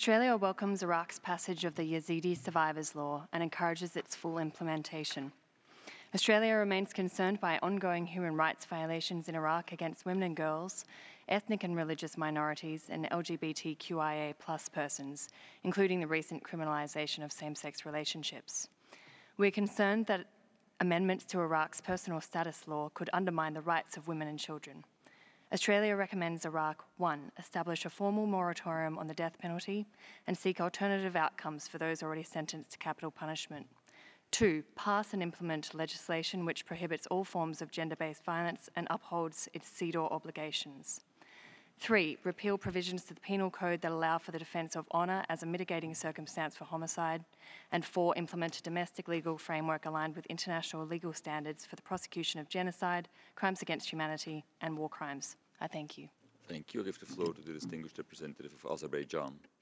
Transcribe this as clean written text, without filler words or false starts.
Australia welcomes Iraq's passage of the Yazidi Survivors Law and encourages its full implementation. Australia remains concerned by ongoing human rights violations in Iraq against women and girls, ethnic and religious minorities, and LGBTQIA+ persons, including the recent criminalisation of same-sex relationships. We're concerned that amendments to Iraq's personal status law could undermine the rights of women and children. Australia recommends Iraq 1. Establish a formal moratorium on the death penalty and seek alternative outcomes for those already sentenced to capital punishment. 2. Pass and implement legislation which prohibits all forms of gender-based violence and upholds its CEDAW obligations. 3. Repeal provisions to the penal code that allow for the defence of honour as a mitigating circumstance for homicide. And 4. Implement a domestic legal framework aligned with international legal standards for the prosecution of genocide, crimes against humanity and war crimes. I thank you. Thank you. I give the floor to the distinguished representative of Azerbaijan.